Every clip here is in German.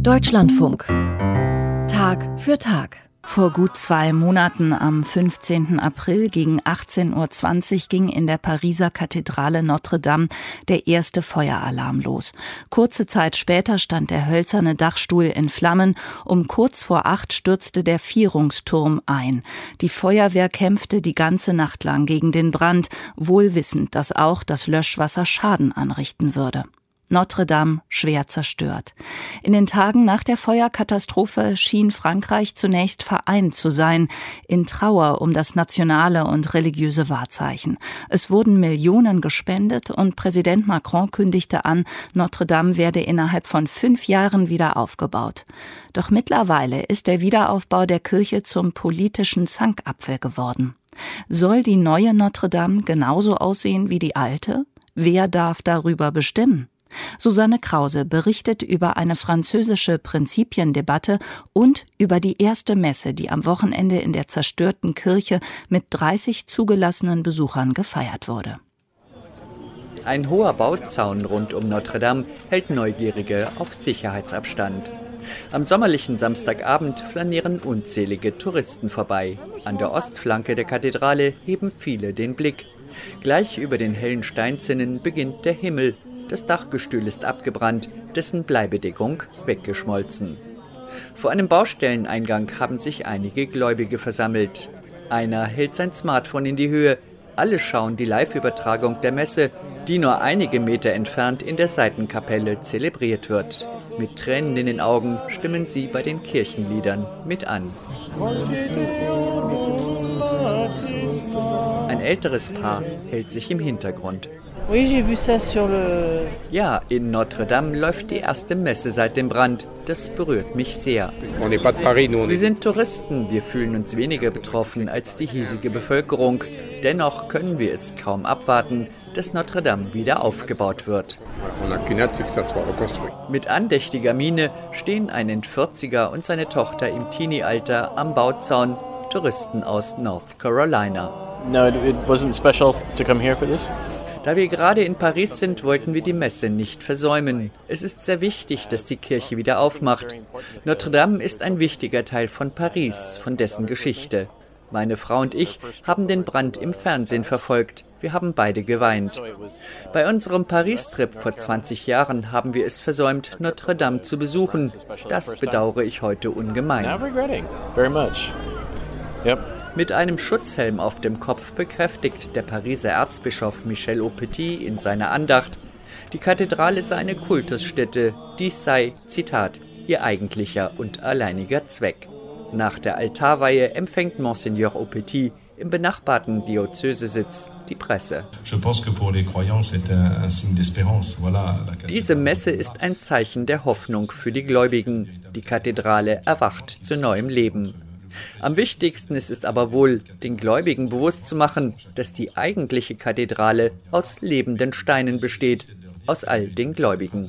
Deutschlandfunk. Tag für Tag. Vor gut 2 Monaten, am 15. April gegen 18:20 Uhr, ging in der Pariser Kathedrale Notre-Dame der erste Feueralarm los. Kurze Zeit später stand der hölzerne Dachstuhl in Flammen. Um kurz vor 8 stürzte der Vierungsturm ein. Die Feuerwehr kämpfte die ganze Nacht lang gegen den Brand, wohl wissend, dass auch das Löschwasser Schaden anrichten würde. Notre-Dame schwer zerstört. In den Tagen nach der Feuerkatastrophe schien Frankreich zunächst vereint zu sein, in Trauer um das nationale und religiöse Wahrzeichen. Es wurden Millionen gespendet und Präsident Macron kündigte an, Notre-Dame werde innerhalb von 5 Jahren wieder aufgebaut. Doch mittlerweile ist der Wiederaufbau der Kirche zum politischen Zankapfel geworden. Soll die neue Notre-Dame genauso aussehen wie die alte? Wer darf darüber bestimmen? Susanne Krause berichtet über eine französische Prinzipiendebatte und über die erste Messe, die am Wochenende in der zerstörten Kirche mit 30 zugelassenen Besuchern gefeiert wurde. Ein hoher Bauzaun rund um Notre-Dame hält Neugierige auf Sicherheitsabstand. Am sommerlichen Samstagabend flanieren unzählige Touristen vorbei. An der Ostflanke der Kathedrale heben viele den Blick. Gleich über den hellen Steinzinnen beginnt der Himmel. Das Dachgestühl ist abgebrannt, dessen Bleibedeckung weggeschmolzen. Vor einem Baustelleneingang haben sich einige Gläubige versammelt. Einer hält sein Smartphone in die Höhe. Alle schauen die Live-Übertragung der Messe, die nur einige Meter entfernt in der Seitenkapelle zelebriert wird. Mit Tränen in den Augen stimmen sie bei den Kirchenliedern mit an. Ein älteres Paar hält sich im Hintergrund. Ja, in Notre-Dame läuft die erste Messe seit dem Brand. Das berührt mich sehr. Wir sind Touristen, wir fühlen uns weniger betroffen als die hiesige Bevölkerung. Dennoch können wir es kaum abwarten, dass Notre-Dame wieder aufgebaut wird. Mit andächtiger Miene stehen ein End-40er und seine Tochter im Teenie-Alter am Bauzaun, Touristen aus North Carolina. No, it wasn't special to come here for this. Da wir gerade in Paris sind, wollten wir die Messe nicht versäumen. Es ist sehr wichtig, dass die Kirche wieder aufmacht. Notre-Dame ist ein wichtiger Teil von Paris, von dessen Geschichte. Meine Frau und ich haben den Brand im Fernsehen verfolgt. Wir haben beide geweint. Bei unserem Paris-Trip vor 20 Jahren haben wir es versäumt, Notre-Dame zu besuchen. Das bedauere ich heute ungemein. Mit einem Schutzhelm auf dem Kopf bekräftigt der Pariser Erzbischof Michel Aupetit in seiner Andacht, die Kathedrale sei eine Kultusstätte, dies sei, Zitat, ihr eigentlicher und alleiniger Zweck. Nach der Altarweihe empfängt Monseigneur Aupetit im benachbarten Diözesesitz die Presse. Diese Messe ist ein Zeichen der Hoffnung für die Gläubigen. Die Kathedrale erwacht zu neuem Leben. Am wichtigsten ist es aber wohl, den Gläubigen bewusst zu machen, dass die eigentliche Kathedrale aus lebenden Steinen besteht, aus all den Gläubigen.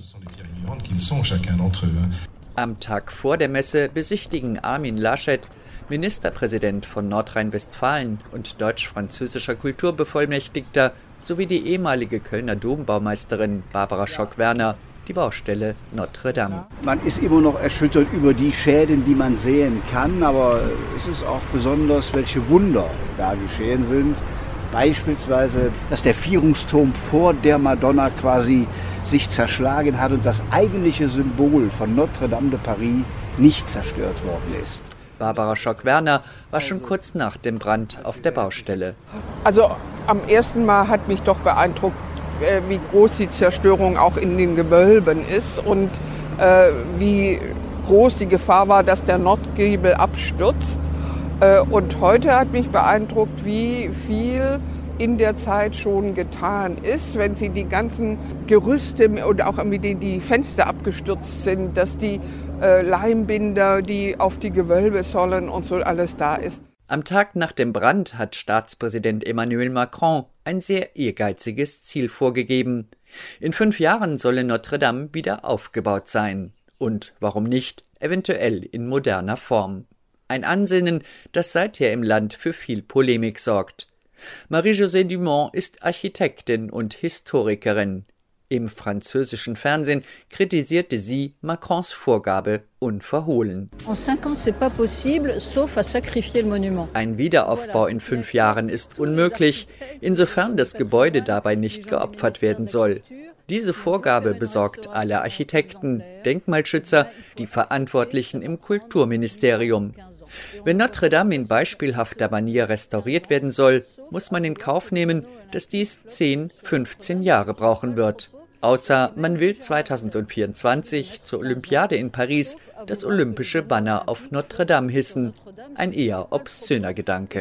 Am Tag vor der Messe besichtigen Armin Laschet, Ministerpräsident von Nordrhein-Westfalen und deutsch-französischer Kulturbevollmächtigter, sowie die ehemalige Kölner Dombaumeisterin Barbara Schock-Werner die Baustelle Notre-Dame. Man ist immer noch erschüttert über die Schäden, die man sehen kann, aber es ist auch besonders, welche Wunder da geschehen sind. Beispielsweise, dass der Vierungsturm vor der Madonna quasi sich zerschlagen hat und das eigentliche Symbol von Notre-Dame de Paris nicht zerstört worden ist. Barbara Schock-Werner war schon kurz nach dem Brand auf der Baustelle. Also am ersten Mal hat mich doch beeindruckt, wie groß die Zerstörung auch in den Gewölben ist und wie groß die Gefahr war, dass der Nordgiebel abstürzt. Und heute hat mich beeindruckt, wie viel in der Zeit schon getan ist, wenn Sie die ganzen Gerüste und auch wie die Fenster abgestürzt sind, dass die Leimbinder, die auf die Gewölbe sollen und so alles da ist. Am Tag nach dem Brand hat Staatspräsident Emmanuel Macron ein sehr ehrgeiziges Ziel vorgegeben. In 5 Jahren solle Notre-Dame wieder aufgebaut sein. Und warum nicht, eventuell in moderner Form. Ein Ansinnen, das seither im Land für viel Polemik sorgt. Marie-Josée Dumont ist Architektin und Historikerin. Im französischen Fernsehen kritisierte sie Macrons Vorgabe unverhohlen. Ein Wiederaufbau in 5 Jahren ist unmöglich, insofern das Gebäude dabei nicht geopfert werden soll. Diese Vorgabe besorgt alle Architekten, Denkmalschützer, die Verantwortlichen im Kulturministerium. Wenn Notre Dame in beispielhafter Manier restauriert werden soll, muss man in Kauf nehmen, dass dies 10, 15 Jahre brauchen wird. Außer man will 2024 zur Olympiade in Paris das olympische Banner auf Notre Dame hissen. Ein eher obszöner Gedanke.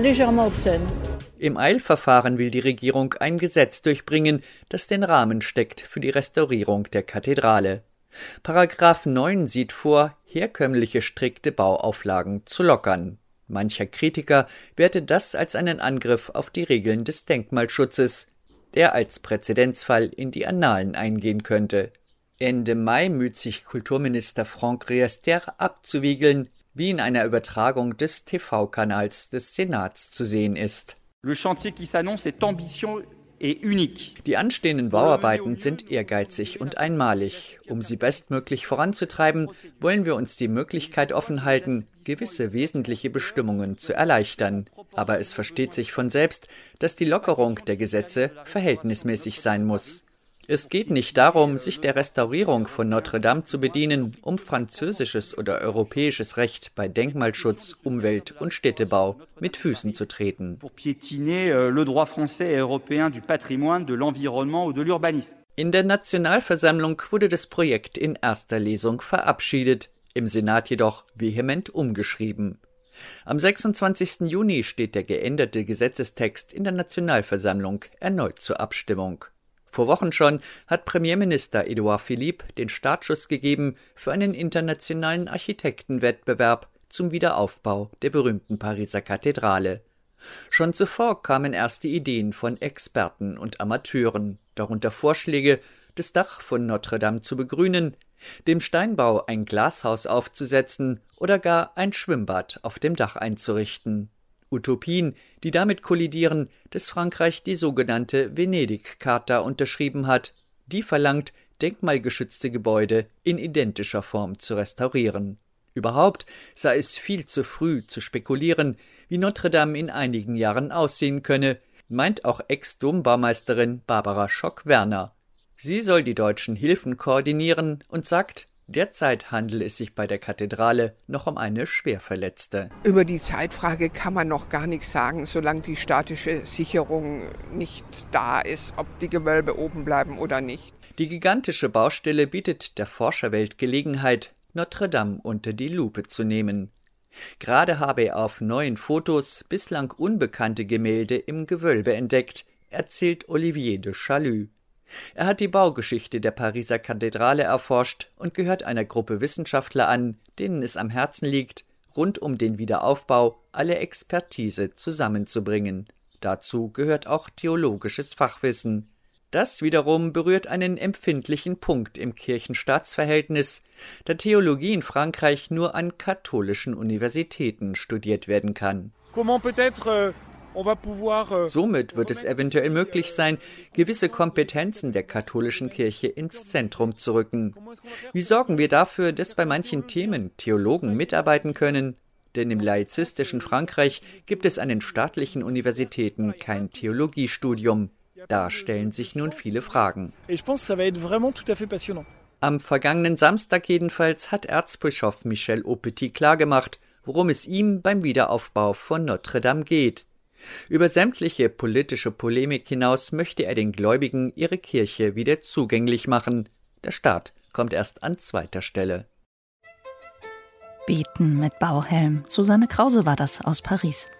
Im Eilverfahren will die Regierung ein Gesetz durchbringen, das den Rahmen steckt für die Restaurierung der Kathedrale. Paragraph 9 sieht vor, herkömmliche strikte Bauauflagen zu lockern. Mancher Kritiker wertet das als einen Angriff auf die Regeln des Denkmalschutzes, der als Präzedenzfall in die Annalen eingehen könnte. Ende Mai müht sich Kulturminister Franck Riester abzuwiegeln, wie in einer Übertragung des TV-Kanals des Senats zu sehen ist. Le chantier qui s'annonce est ambitieux et unique. Die anstehenden Bauarbeiten sind ehrgeizig und einmalig. Um sie bestmöglich voranzutreiben, wollen wir uns die Möglichkeit offen halten, gewisse wesentliche Bestimmungen zu erleichtern. Aber es versteht sich von selbst, dass die Lockerung der Gesetze verhältnismäßig sein muss. Es geht nicht darum, sich der Restaurierung von Notre Dame zu bedienen, um französisches oder europäisches Recht bei Denkmalschutz, Umwelt- und Städtebau mit Füßen zu treten. Pour piétiner le droit français et européen du patrimoine, de l'environnement ou de l'urbanisme. In der Nationalversammlung wurde das Projekt in erster Lesung verabschiedet, im Senat jedoch vehement umgeschrieben. Am 26. Juni steht der geänderte Gesetzestext in der Nationalversammlung erneut zur Abstimmung. Vor Wochen schon hat Premierminister Édouard Philippe den Startschuss gegeben für einen internationalen Architektenwettbewerb zum Wiederaufbau der berühmten Pariser Kathedrale. Schon zuvor kamen erste Ideen von Experten und Amateuren, darunter Vorschläge, das Dach von Notre Dame zu begrünen, dem Steinbau ein Glashaus aufzusetzen oder gar ein Schwimmbad auf dem Dach einzurichten. Utopien, die damit kollidieren, dass Frankreich die sogenannte Venedig-Charta unterschrieben hat, die verlangt, denkmalgeschützte Gebäude in identischer Form zu restaurieren. Überhaupt sei es viel zu früh zu spekulieren, wie Notre Dame in einigen Jahren aussehen könne, meint auch Ex-Dombaumeisterin Barbara Schock-Werner. Sie soll die deutschen Hilfen koordinieren und sagt, derzeit handelt es sich bei der Kathedrale noch um eine Schwerverletzte. Über die Zeitfrage kann man noch gar nichts sagen, solange die statische Sicherung nicht da ist, ob die Gewölbe oben bleiben oder nicht. Die gigantische Baustelle bietet der Forscherwelt Gelegenheit, Notre Dame unter die Lupe zu nehmen. Gerade habe er auf neuen Fotos bislang unbekannte Gemälde im Gewölbe entdeckt, erzählt Olivier de Chalut. Er hat die Baugeschichte der Pariser Kathedrale erforscht und gehört einer Gruppe Wissenschaftler an, denen es am Herzen liegt, rund um den Wiederaufbau alle Expertise zusammenzubringen. Dazu gehört auch theologisches Fachwissen. Das wiederum berührt einen empfindlichen Punkt im Kirchen-Staats-Verhältnis, da Theologie in Frankreich nur an katholischen Universitäten studiert werden kann. Somit wird es eventuell möglich sein, gewisse Kompetenzen der katholischen Kirche ins Zentrum zu rücken. Wie sorgen wir dafür, dass bei manchen Themen Theologen mitarbeiten können? Denn im laizistischen Frankreich gibt es an den staatlichen Universitäten kein Theologiestudium. Da stellen sich nun viele Fragen. Am vergangenen Samstag jedenfalls hat Erzbischof Michel Aupetit klargemacht, worum es ihm beim Wiederaufbau von Notre Dame geht. Über sämtliche politische Polemik hinaus möchte er den Gläubigen ihre Kirche wieder zugänglich machen. Der Staat kommt erst an zweiter Stelle. Beten mit Bauhelm. Susanne Krause war das aus Paris.